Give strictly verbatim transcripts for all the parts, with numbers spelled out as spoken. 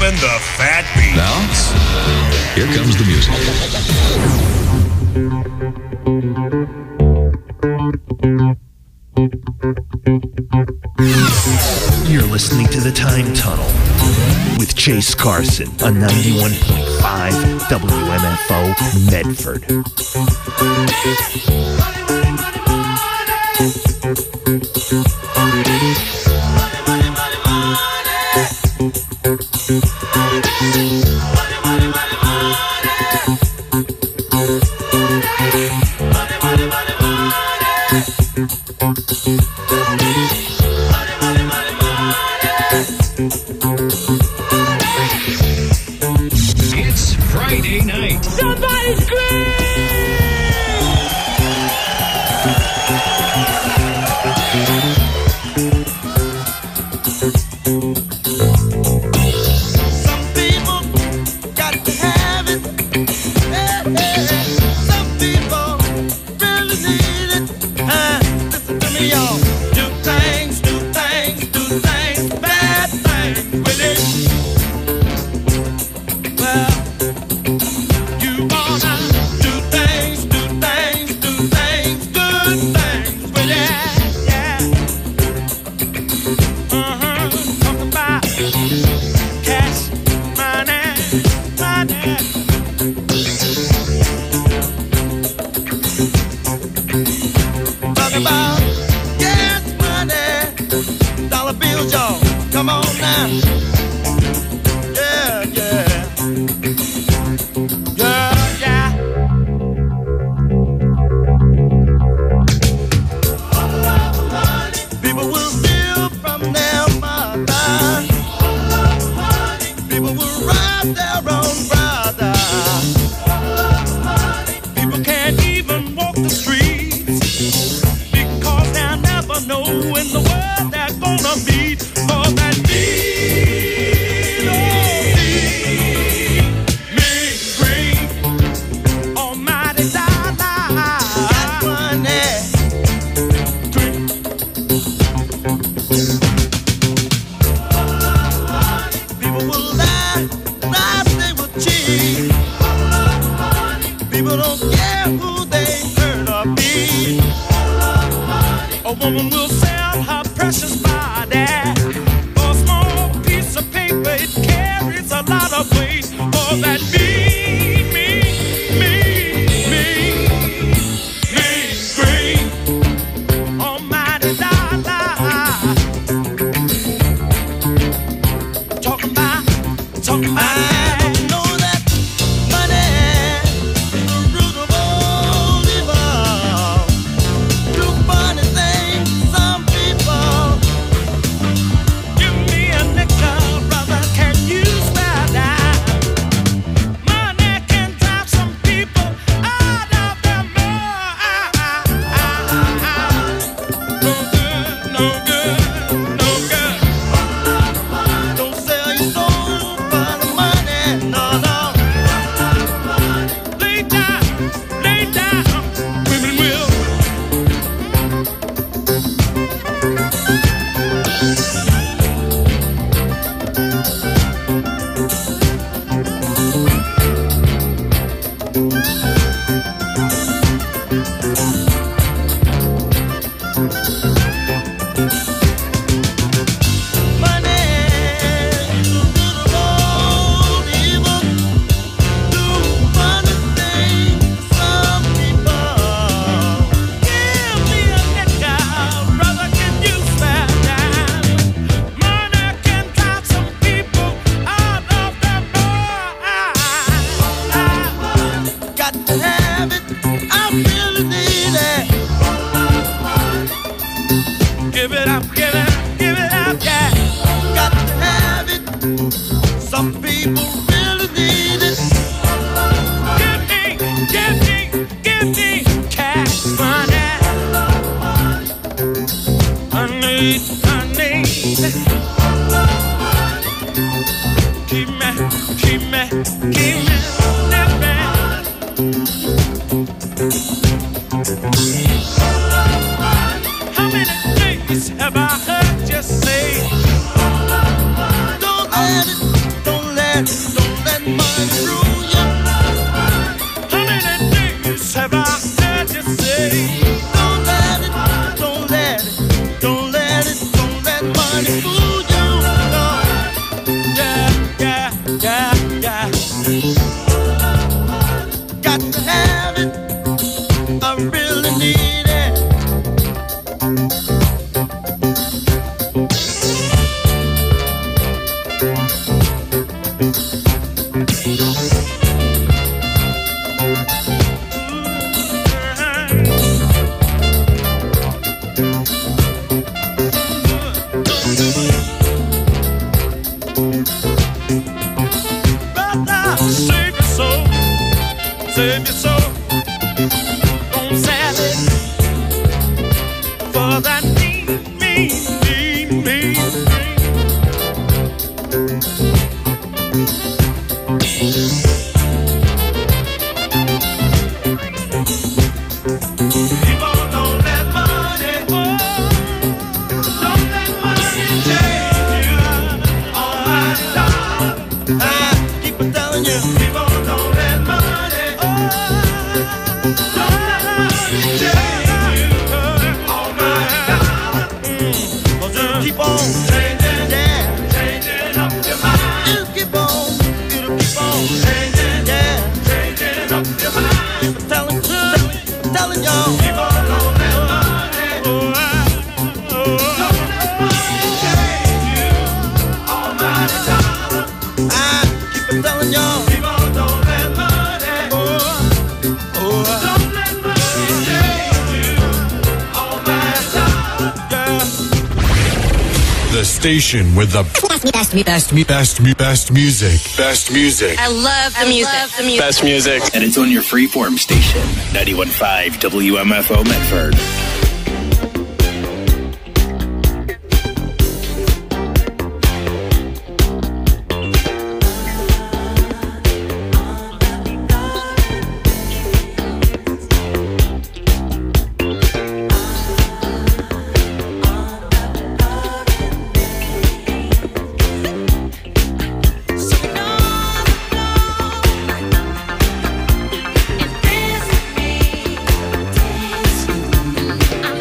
loving the fat beat. Now, here comes the music. You're listening to The Time Tunnel with Chase Carson on ninety-one point five W M F O Medford. It's Friday night. Somebody scream! Some people got to have it. Hey, hey. Some people really need it. Uh, listen to me, y'all. Do things, do things, do things, bad things with it. Well, you wanna do things, do things, do things, good things with it. Yeah. Uh-huh. Talk about cash, money, money. Talk about gas money, dollar bills, y'all. Come on now. Yeah, yeah. Yeah, yeah. People will steal from their mother. People will rob their own brother. People can't even walk the streets because they'll never know in the world they're gonna meet. For that need, oh, need me free. Almighty dollar. Got money. People will lie, lie, they will cheat. People don't care who they hurt or beat. A woman will sell her precious body for a small piece of paper. It carries a lot of weight. For that me, me, me, me, me, free. Almighty dollar. Talking about, talking about. I don't know that money is the root of all evil. Do funny things, some people. Give me a nickel, brother, can you spare that? Money can drive some people out of their mind. No good, no good, no good. Don't sell your soul for the money, no, no. Lay down, lay down, women will. Money is the root of all evil. Do funny things, some people. Give me a nickel, brother, can you spare that? Money can drive some people out of their mind. Got to have it, I really need it. Give it up, give it up, give it up, yeah. Got to have it. Some people really need it. Give me, give me, give me cash money. I need, I need. Keep me, keep me, keep me living. How many things have I heard you say? Don't let it, don't let let money rule you. How many days have I heard you say? Don't let it, don't let it, don't let it, don't let money fool you. No. Yeah, yeah, yeah, yeah. Got to have it. I really need it. Brother, save your soul, save your soul. Don't sell it for that mean, mean, mean, mean, people don't let money, don't let money change you. All my time, I keep on telling you, people don't let money, don't let money change you. All my time, mm. Just keep on changing, yeah, changing up your mind. You keep on, you keep on changing, yeah, changing up your mind. Keep on telling, telling, telling y'all, people don't let money, oh, oh, don't let money change you. All my time, I keep on telling y'all, people don't let money, oh, oh, don't let money change you. All my time, yeah. The station with the best, best, best, best, best music. Best music. I love the music. Love the music. Best music. And it's on your freeform station, ninety-one point five W M F O Medford. I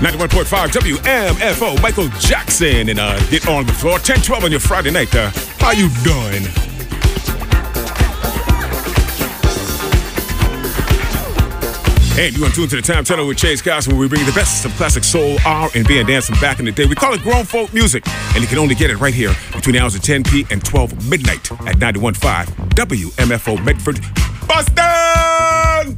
ninety-one point five W M F O, Michael Jackson, and uh, Get On the Floor. ten twelve on your Friday night. Uh, how you doing? Hey, you want to tune to the Time Tunnel with Chase Carson, where we bring you the best of classic soul, R and B, and dance from back in the day. We call it grown folk music, and you can only get it right here between the hours of ten p and twelve midnight at ninety-one point five W M F O Medford, Boston!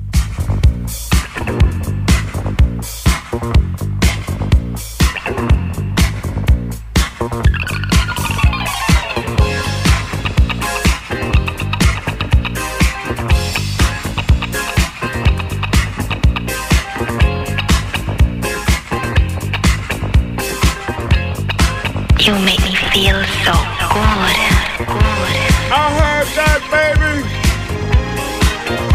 You make me feel so good. Good. I heard that, baby.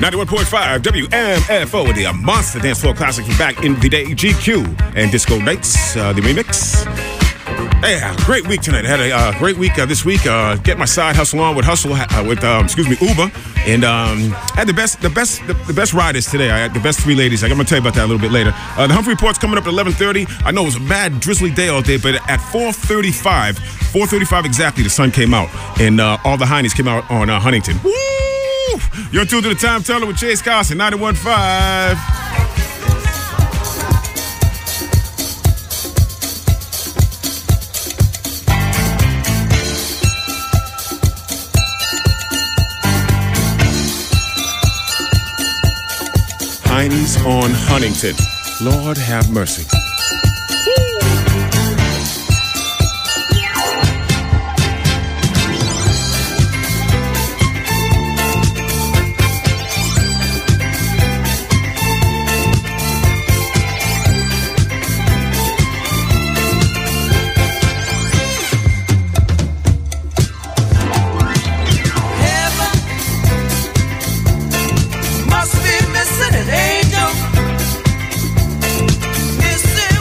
ninety-one point five W M F O with the uh, Monster Dance Floor Classic from back in the day. G Q and Disco Nights, uh, the remix. Yeah, great week tonight. I had a uh, great week uh, this week. Uh, get my side hustle on with hustle uh, with um, excuse me Uber, and um, had the best the best the, the best riders today. I had the best three ladies. I'm gonna tell you about that a little bit later. Uh, the Humphrey Report's coming up at eleven thirty. I know it was a bad drizzly day all day, but at four thirty-five, four thirty-five exactly, the sun came out, and uh, all the Heinies came out on uh, Huntington. Woo! You're tuned to the Time Teller with Chase Carson, ninety-one point five. Heinies on Huntington. Lord have mercy. Must be missing an angel. Missing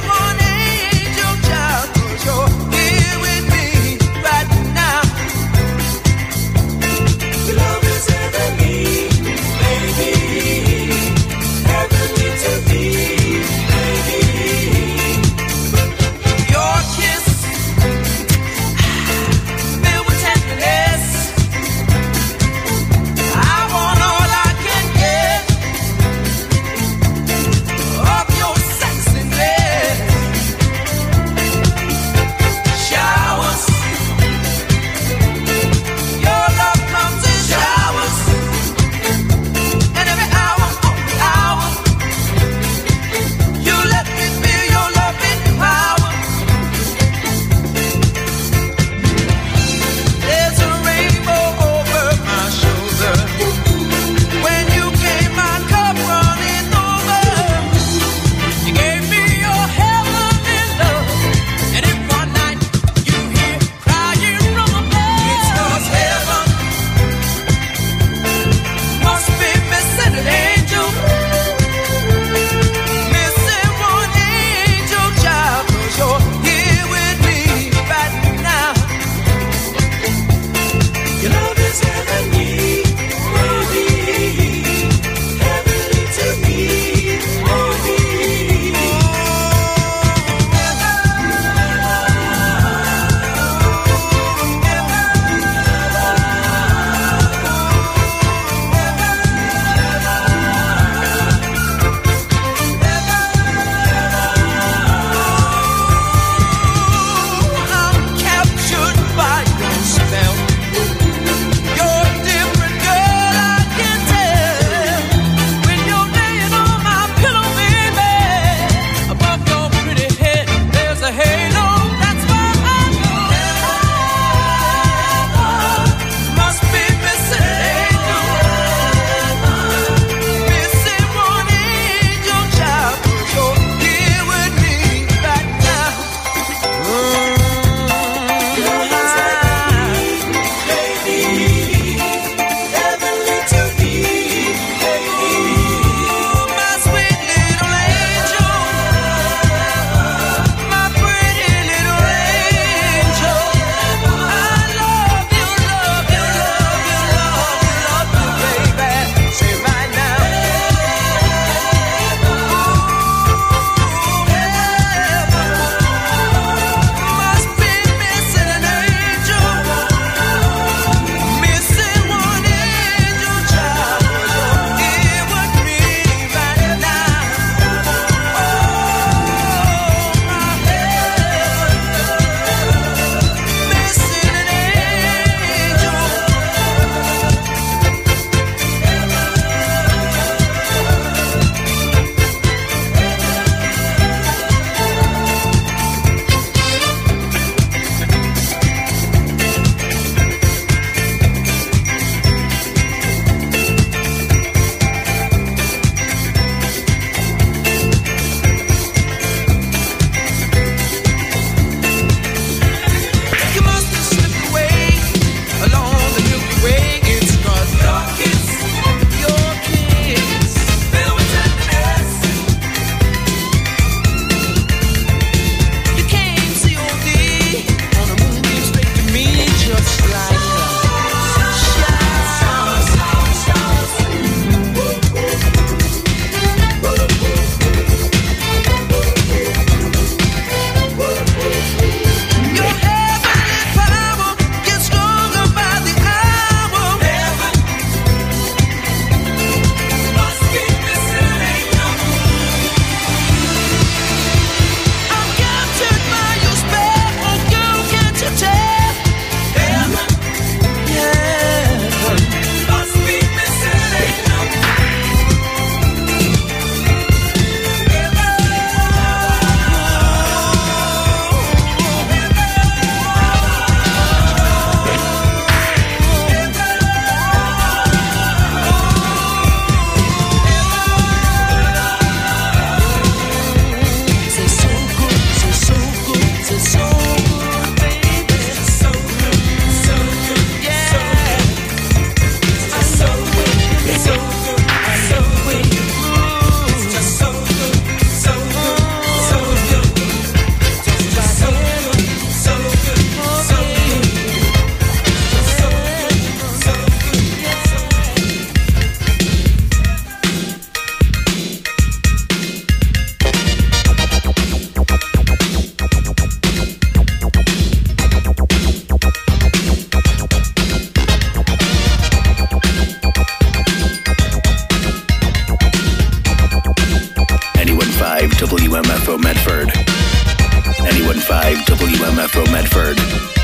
Medford. ninety-one point five W M F O Medford.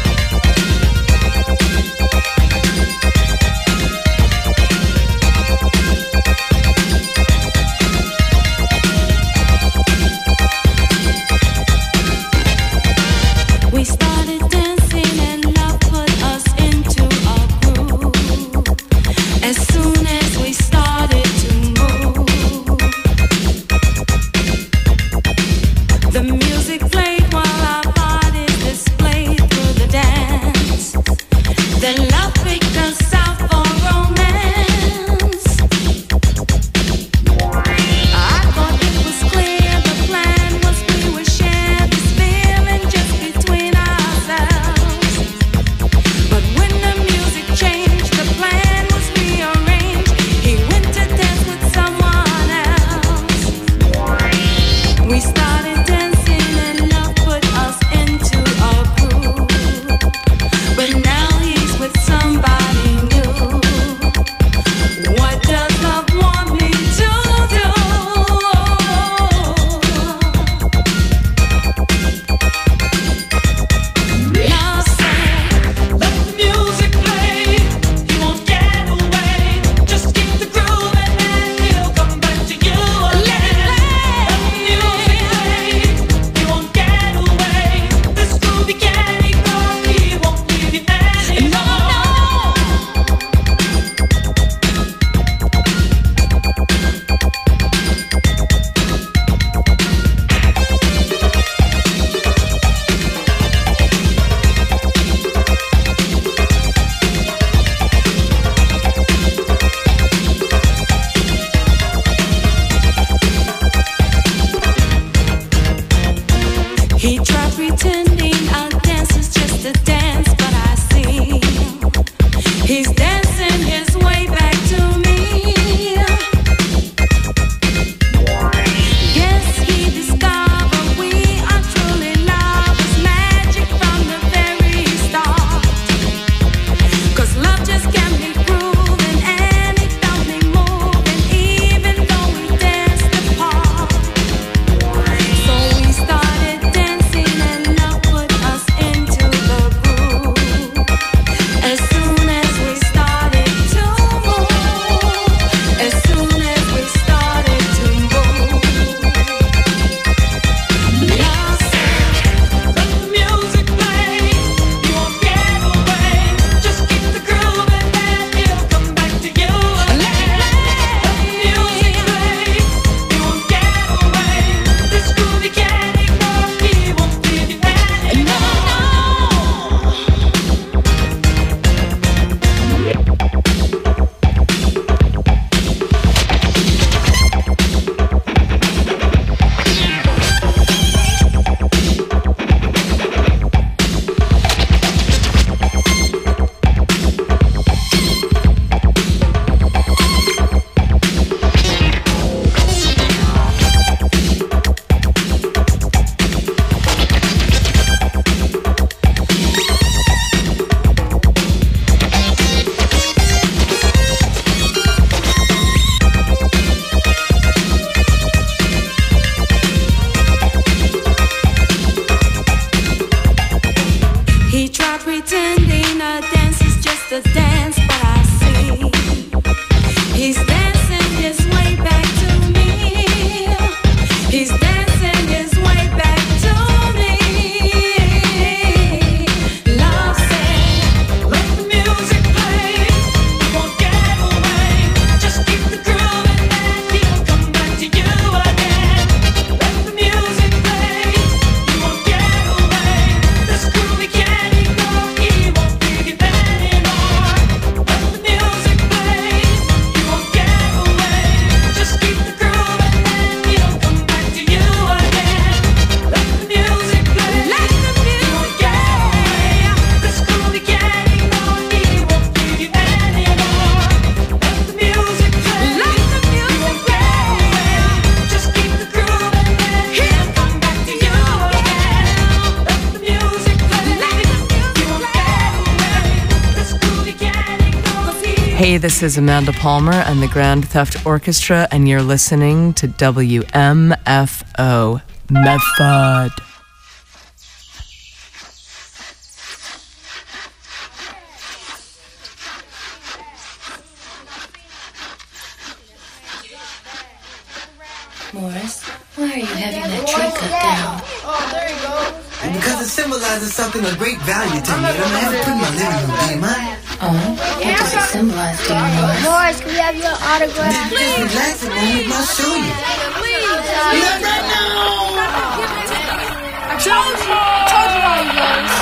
We started dancing and love put us into a groove. As soon as we started to move, the music played while our bodies displayed through the dance. Then love picked us out for romance. I thought it was clear the plan was we would share this feeling just between ourselves. But when the music changed, the plan was rearranged. He went to dance with someone else. We started dancing and love put us into a groove. But now he's with somebody new. What does love want me to do? Love said, let the music play. He won't get away. Just keep the groove and he'll come back to you again. Let the music play. He won't get away. This groove he can't ignore. He won't leave you anymore. He tried pretending our dance is just a dance, but I see he's dancing his way back to me. Yes, he discovered we are truly lovers, magic from the very start. 'Cause love just can't be proven, and it felt me moving, even though we danced apart. So we started dancing and love put us into the groove. As soon as we started to move, as soon as we started to move, love said, let the music play. You won't get away. Just keep the groove and then he'll come back to you again. Let the music play. You won't get away. This groove he can't ignore. He won't leave you anymore. He tried pretending a dance is just a dance, but I see he's dancing his way back to me. He's dancing his way back to me. Love said, let the music play. You won't get away. Just keep the groove and then he'll come back to you again. Let the music play. You won't get away. This groove he can't ignore. He won't leave you anymore. Let the music play. You won't get away. Just keep the groove and then he'll come back to you again. Let the music play. Let the music get away. This groove he can't ignore. He won't leave you anymore. Let the music play. Let the music get away. Just keep the groove and then he'll come back to you again. Let the music play. Let the music get away. This groove he can't ignore. Hey, this is Amanda Palmer and the Grand Theft Orchestra, and you're listening to W M F O Medford. Morris, why are you having that tree cut down? Oh, there you go. Because it symbolizes something of great value to me, and I'm gonna have it put in my living room. Do you mind? Oh, what does it symbolize to you, Morris? Morris, can we have your autograph? Just relax a moment, I'll show you. Look right now. I told you. I told you how he goes.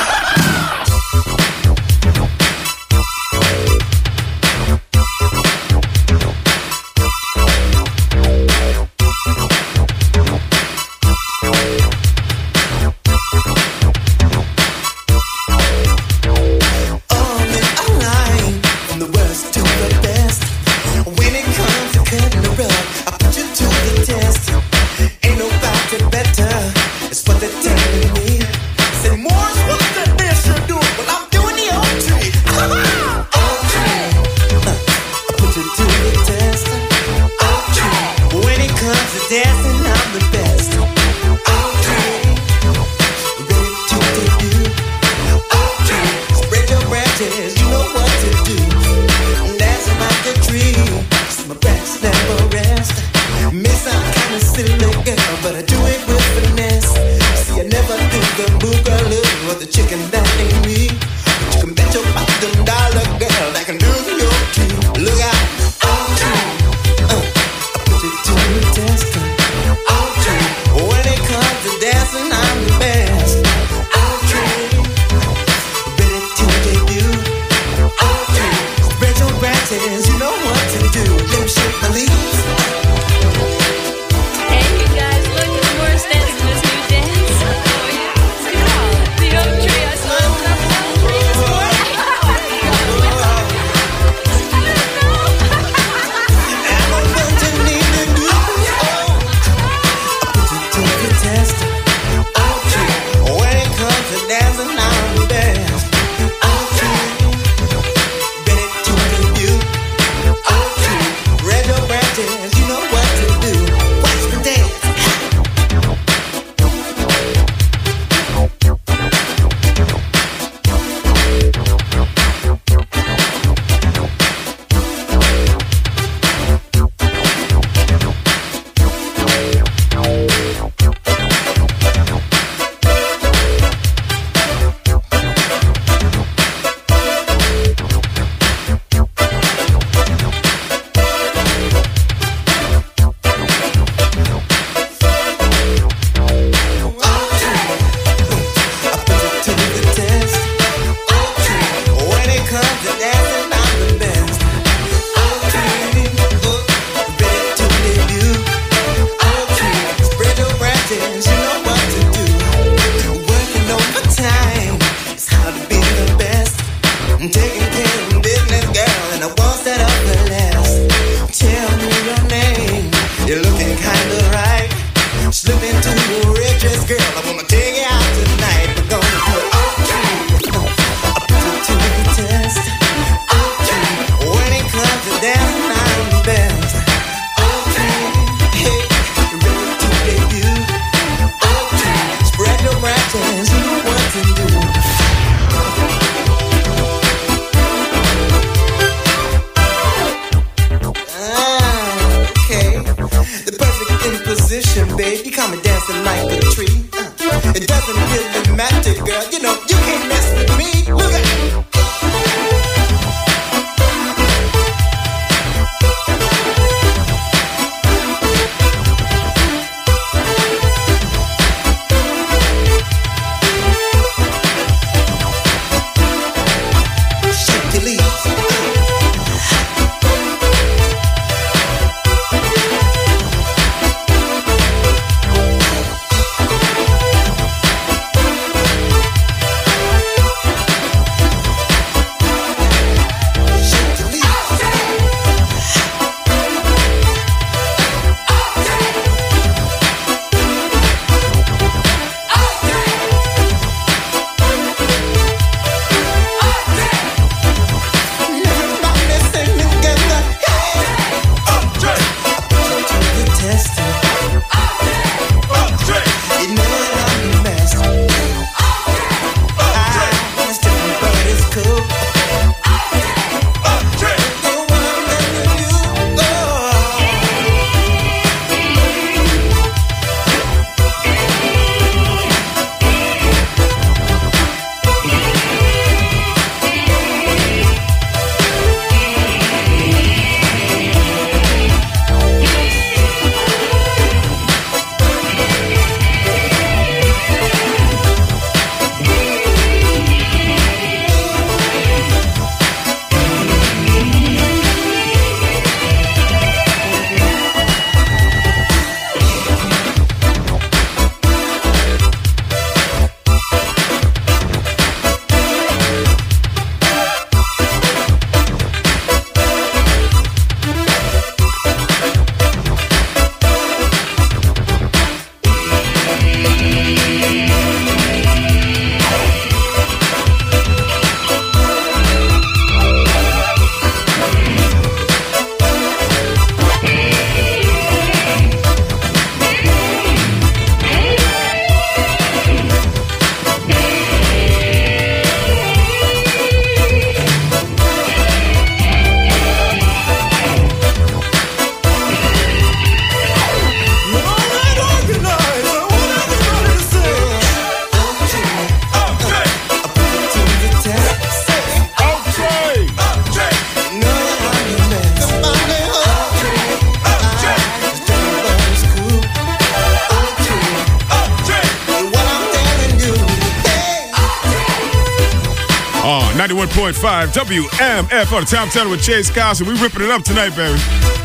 ninety-one point five W M F O, the Time Tunnel with Chase Carson. We ripping it up tonight, baby.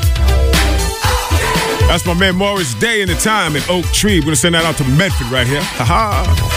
That's my man Morris Day in the Time in Oak Tree. We're going to send that out to Medford right here. Ha-ha.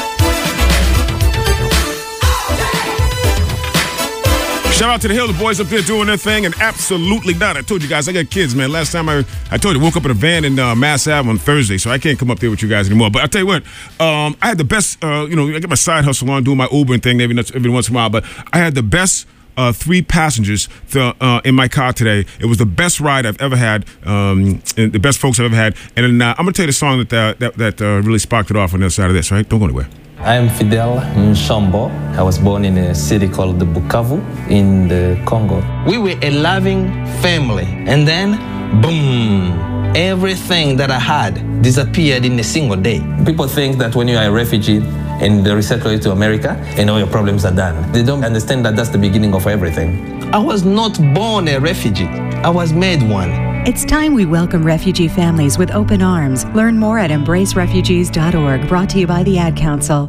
Shout out to the Hill, the boys up there doing their thing, and absolutely not. I told you guys, I got kids, man. Last time I, I told you, I woke up in a van in uh, Mass Ave on Thursday, so I can't come up there with you guys anymore. But I'll tell you what, um, I had the best, uh, you know, I get my side hustle on, doing my Uber and thing every, every once in a while, but I had the best uh, three passengers to, uh, in my car today. It was the best ride I've ever had, um, and the best folks I've ever had. And then, uh, I'm going to tell you the song that uh, that, that uh, really sparked it off on the other side of this, right? Don't go anywhere. I am Fidel Nshambo. I was born in a city called the Bukavu in the Congo. We were a loving family, and then, boom, everything that I had disappeared in a single day. People think that when you are a refugee and they resettle you to America, and all your problems are done. They don't understand that that's the beginning of everything. I was not born a refugee. I was made one. It's time we welcome refugee families with open arms. Learn more at embrace refugees dot org, brought to you by the Ad Council.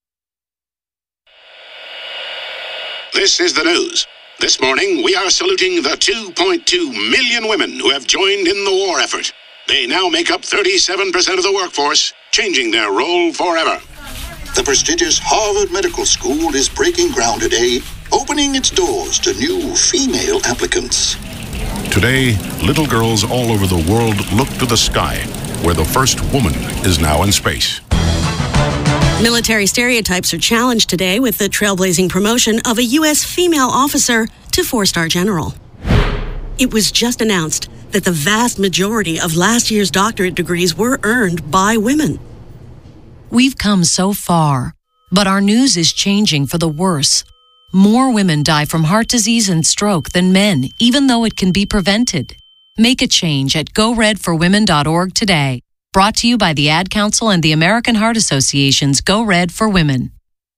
This is the news. This morning, we are saluting the two point two million women who have joined in the war effort. They now make up thirty-seven percent of the workforce, changing their role forever. The prestigious Harvard Medical School is breaking ground today, opening its doors to new female applicants. Today, little girls all over the world look to the sky, where the first woman is now in space. Military stereotypes are challenged today with the trailblazing promotion of a U S female officer to four-star general. It was just announced that the vast majority of last year's doctorate degrees were earned by women. We've come so far, but our news is changing for the worse. More women die from heart disease and stroke than men, even though it can be prevented. Make a change at go red for women dot org today. Brought to you by the Ad Council and the American Heart Association's Go Red for Women.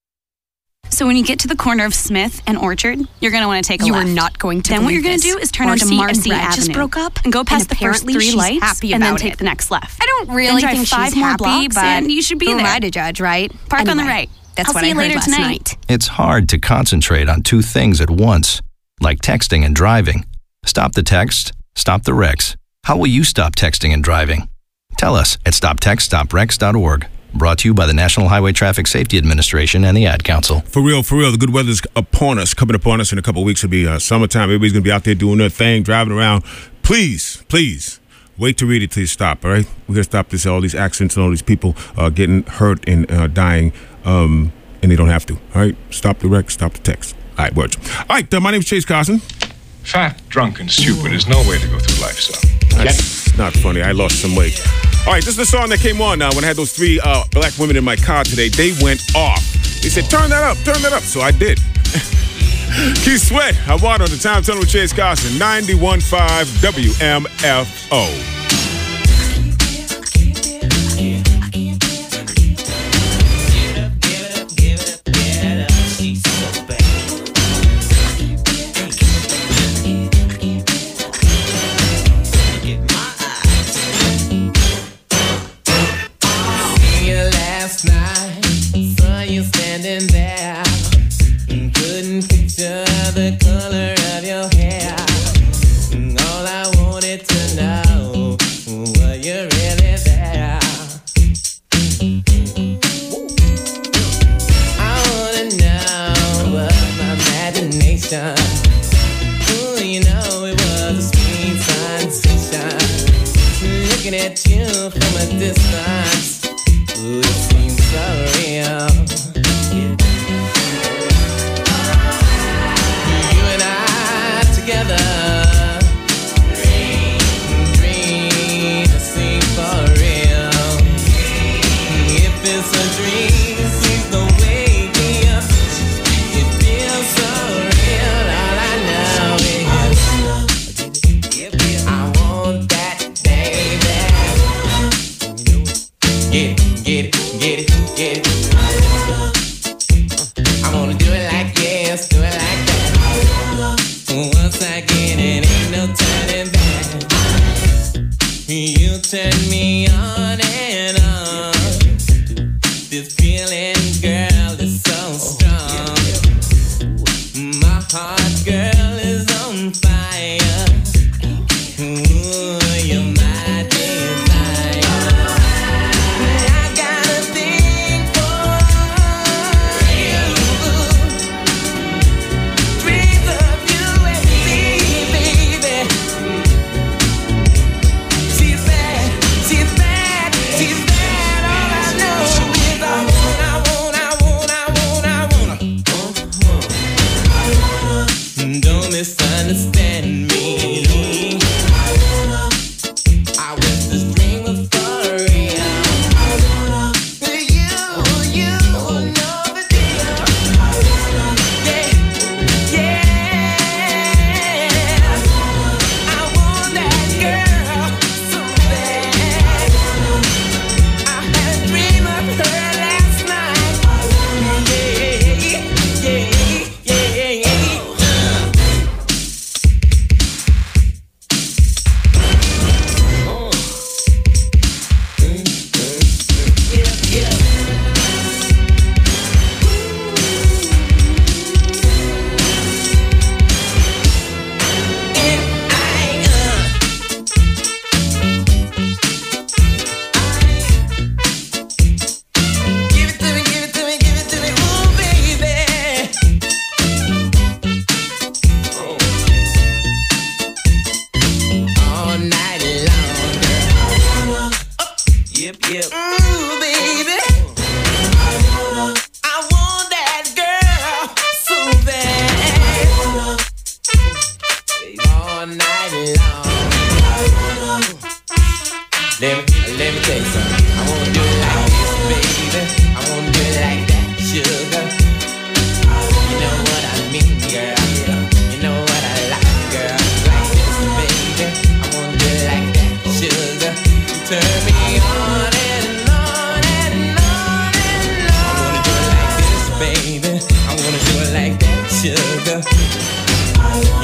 So when you get to the corner of Smith and Orchard, you're going to want to take a you left. You are not going to Then what you're going to do is turn Marcy onto Marcy and Brad Avenue. just broke up and go past and the first apparently three she's lights happy and then about take it. the next left. I don't really then drive think five she's more happy, blocks but and you should be who there. am I to judge, right? Park anyway, on the right. That's I'll what see I you heard later last tonight. night. It's hard to concentrate on two things at once, like texting and driving. Stop the text, stop the wrecks. How will you stop texting and driving? Tell us at stop text stop wrecks dot org. Brought to you by the National Highway Traffic Safety Administration and the Ad Council. For real, for real, the good weather's upon us, coming upon us in a couple of weeks. It'll be uh, summertime. Everybody's going to be out there doing their thing, driving around. Please, please, wait to read it till you stop, all right? We're going to stop this, all these accidents and all these people uh, getting hurt and uh, dying, um, and they don't have to, all right? Stop the wreck, stop the text. All right, words. All right, uh, my name is Chase Carson. Fat, drunk, and stupid is no way to go through life, son. That's not funny. I lost some weight. All right, this is the song that came on now when I had those three uh, black women in my car today. They went off. They said, turn that up, turn that up. So I did. Keith Sweat, I want on the Time Tunnel with Chase Carson, ninety-one point five W M F O.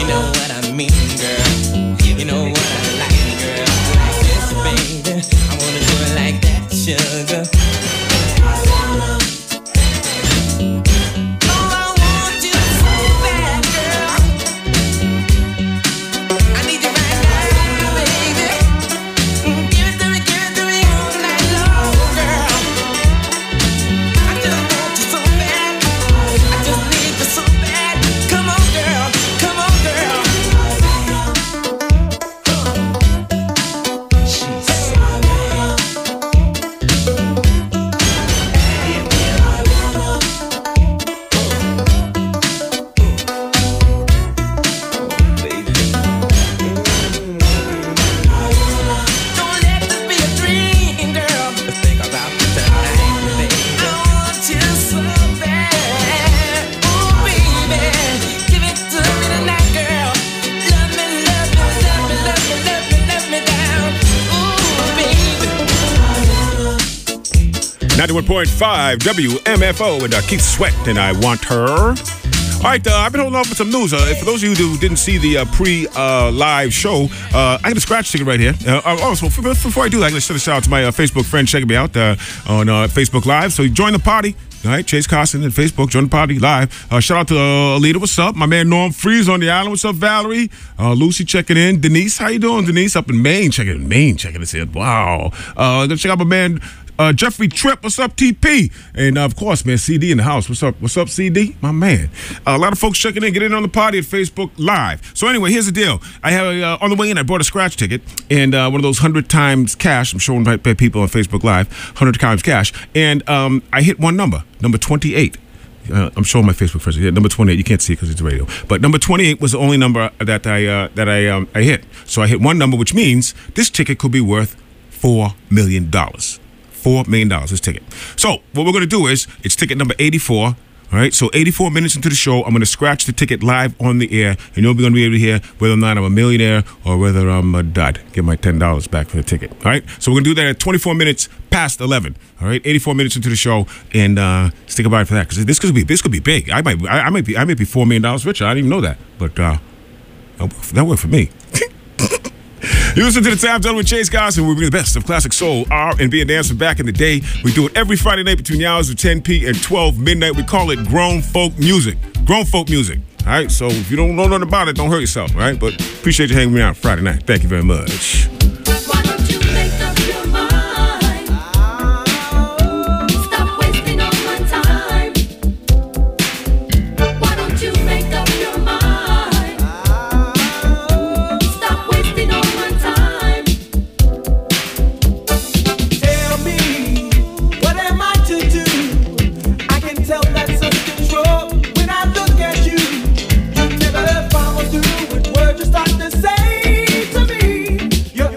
You know what I mean, girl. You know what I like, girl. Like this, baby. I wanna do it like that, sugar. ninety-one point five W M F O and uh, Keith Sweat and I Want Her. All right, uh, I've been holding on for some news. Uh, for those of you who didn't see the uh, pre-live uh, show, uh, I got a scratch ticket right here. Uh, also, before I do that, let's send a shout out to my uh, Facebook friend checking me out uh, on uh, Facebook Live. So join the party. All right, Chase Carson and Facebook, join the party live. Uh, shout out to uh, Alita, what's up? My man Norm Freeze on the island, what's up, Valerie? Uh, Lucy checking in. Denise, how you doing, Denise? Up in Maine, checking in. Maine, checking us in. Wow. Uh, gonna check out my man uh, Jeffrey Tripp, what's up, T P? And uh, of course, man, C D in the house. What's up? What's up, C D? My man. Uh, a lot of folks checking in, get in on the party at Facebook Live. So anyway, here's the deal. I have uh, on the way in, I bought a scratch ticket and uh, one of those hundred times cash. I'm showing by, by people on Facebook Live, hundred times cash, and um, I hit one number, number twenty-eight. Uh, I'm showing my Facebook friends. Yeah, number twenty-eight. You can't see it because it's radio. But number twenty-eight was the only number that I uh, that I um, I hit. So I hit one number, which means this ticket could be worth four million dollars. Four million dollars, this ticket. So what we're going to do is, it's ticket number eighty-four. All right, so eighty-four minutes into the show, I'm going to scratch the ticket live on the air, and you'll be going to be able to hear whether or not I'm a millionaire or whether I'm a dud. Get my ten dollars back for the ticket. All right, so we're going to do that at twenty-four minutes past eleven. All right, eighty-four minutes into the show, and uh, stick about it for that, because this could be this could be big. I might I, I might be I might be four million dollars richer. I didn't even know that, but uh, that worked for me. You listen to the Time Tunnel with Chase Carson. We bring the best of classic soul, R and B, and dance from back in the day. We do it every Friday night between the hours of ten p and twelve midnight. We call it grown folk music. Grown folk music. All right, so if you don't know nothing about it, don't hurt yourself, all right? But appreciate you hanging with me out Friday night. Thank you very much. Start to say to me, you're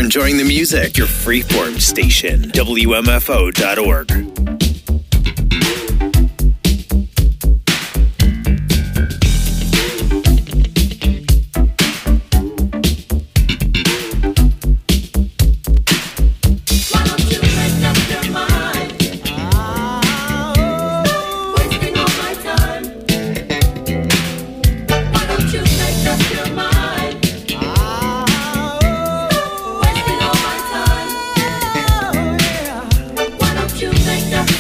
enjoying the music. Your freeform station, W M F O dot org. Why don't you make up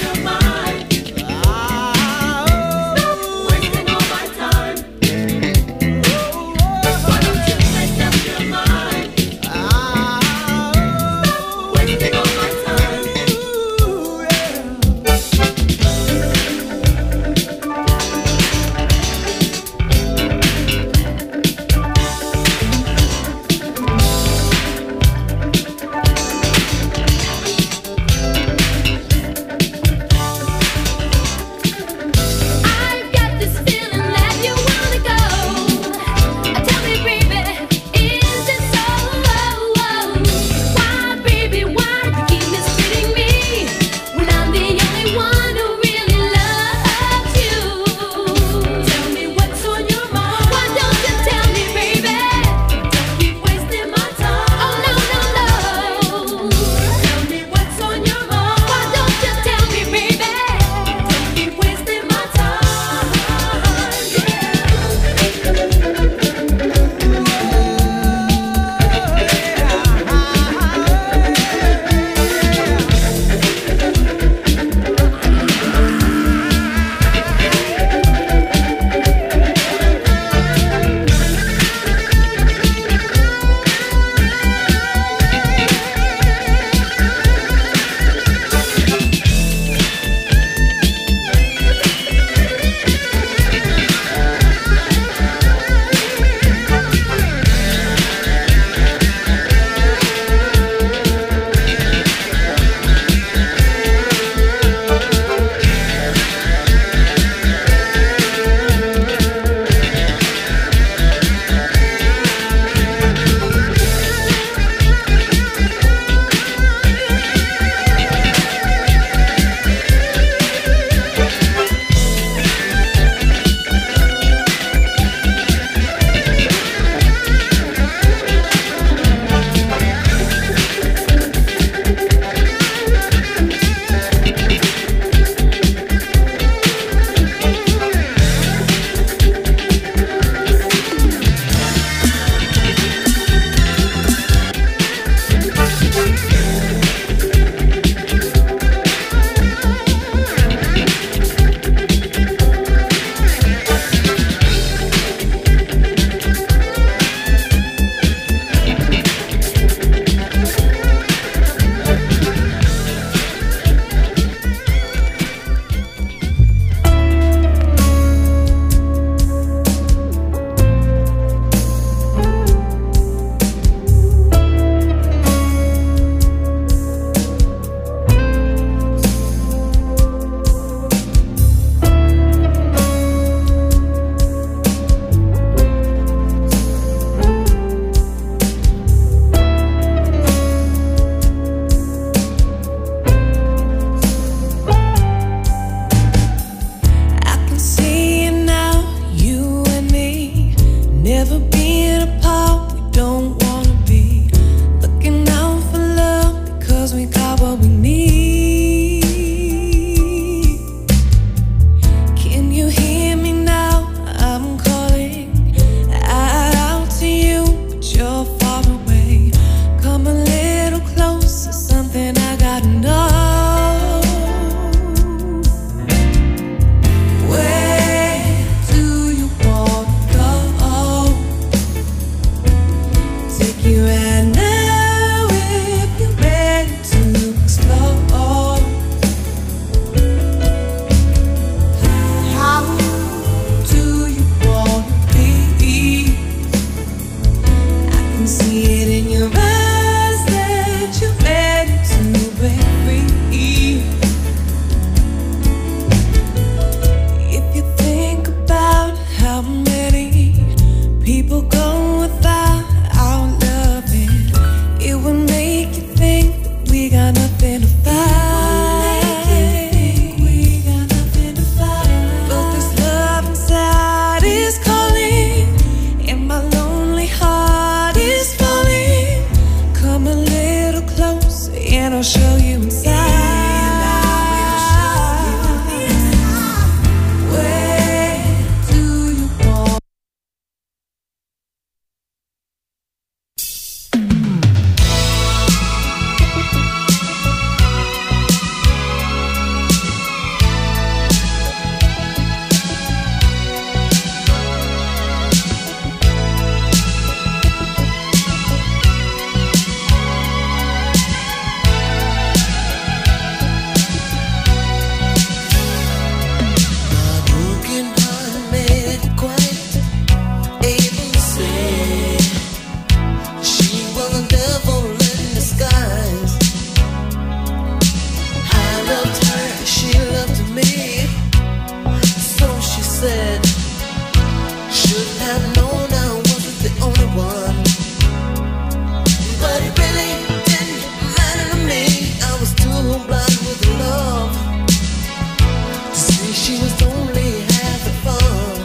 she was only having fun.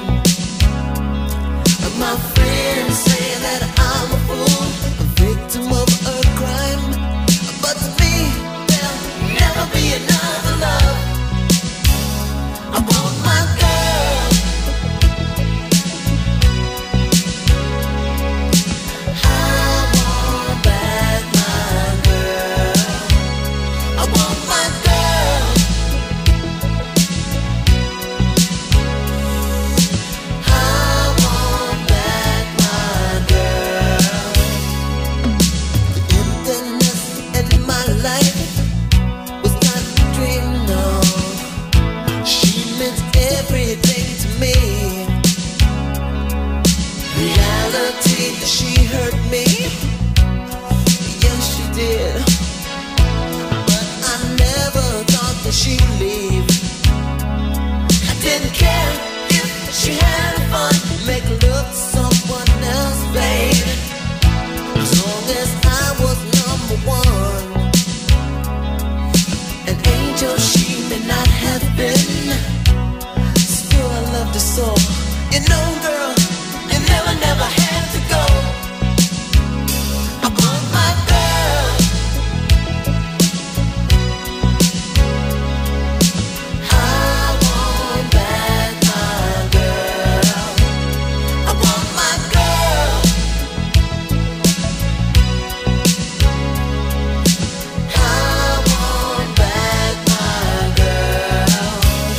My friends say that I'm a fool, a victim of a crime. But to me, there'll never be another love. I want my girl. I want back my girl. I want my girl. I want back my girl. The emptiness in my life was not a dream, no. She meant everything to me. Reality, she hurt me. Yes, she did. But I never thought that she'd leave. I didn't care if she had fun, make love to someone else, babe. As long as I was number one. An angel she may not have been, still I loved her so. You know, girl, you never, never had to go. I want my girl. I want back my girl. I want my girl. I want back my girl.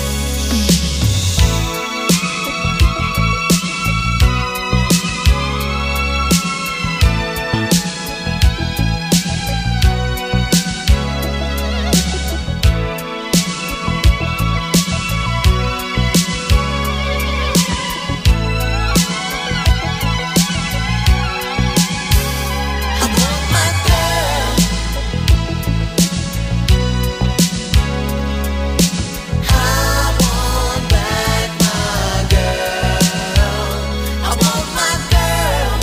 I want my girl. I want back my girl. I want my girl.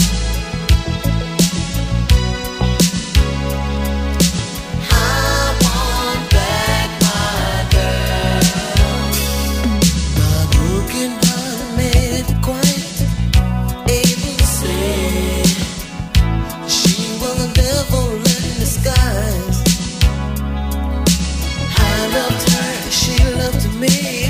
I want back my girl. My broken heart made it quite able to say she was a devil in disguise. I loved her, she loved me.